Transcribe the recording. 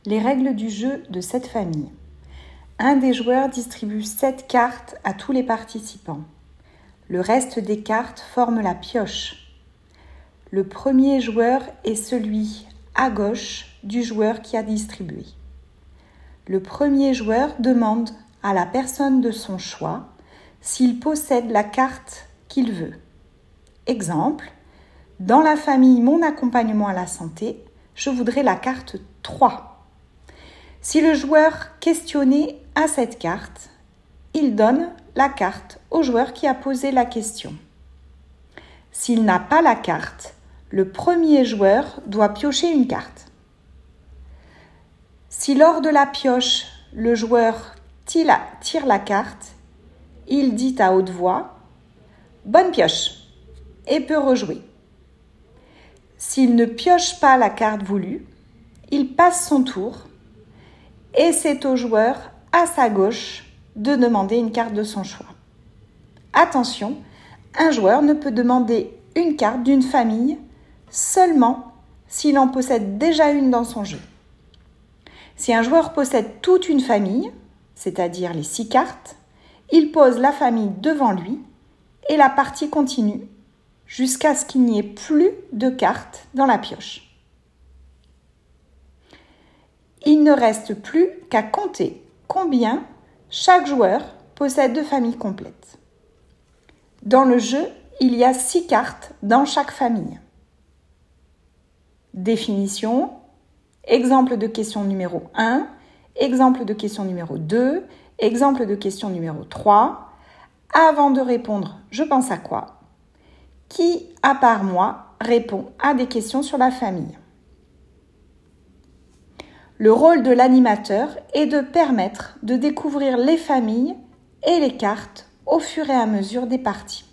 Les règles du jeu de cette famille. Un des joueurs distribue 7 cartes à tous les participants. Le reste des cartes forme la pioche. Le premier joueur est celui à gauche du joueur qui a distribué. Le premier joueur demande à la personne de son choix s'il possède la carte qu'il veut. Exemple, dans la famille Mon accompagnement à la santé, je voudrais la carte 3. Si le joueur questionné a cette carte, il donne la carte au joueur qui a posé la question. S'il n'a pas la carte, le premier joueur doit piocher une carte. Si lors de la pioche, le joueur tire la carte, il dit à haute voix « Bonne pioche » et peut rejouer. S'il ne pioche pas la carte voulue, il passe son tour et c'est au joueur à sa gauche de demander une carte de son choix. Attention, un joueur ne peut demander une carte d'une famille seulement s'il en possède déjà une dans son jeu. Si un joueur possède toute une famille, c'est-à-dire les 6 cartes, il pose la famille devant lui et la partie continue jusqu'à ce qu'il n'y ait plus de cartes dans la pioche. Il ne reste plus qu'à compter combien chaque joueur possède de familles complètes. Dans le jeu, il y a 6 cartes dans chaque famille. Définition, exemple de question numéro 1, exemple de question numéro 2, exemple de question numéro 3. Avant de répondre, je pense à quoi? Qui, à part moi, répond à des questions sur la famille? Le rôle de l'animateur est de permettre de découvrir les familles et les cartes au fur et à mesure des parties.